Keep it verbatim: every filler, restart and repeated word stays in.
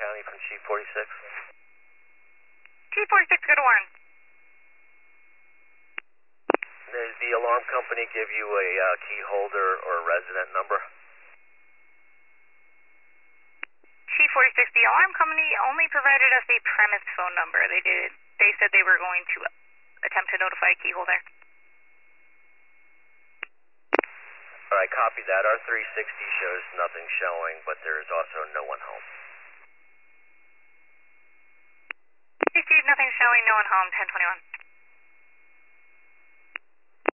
County from Chief forty-six. Chief forty-six, go to Warren. Does the alarm company give you a uh, key holder or a resident number? Chief forty-six, the alarm company only provided us a premise phone number. They did. They said they were going to attempt to notify a key holder. All right, copy that. Our three sixty shows nothing showing, but there is also no one home. Hey, Steve, nothing showing, no one home, ten twenty-one.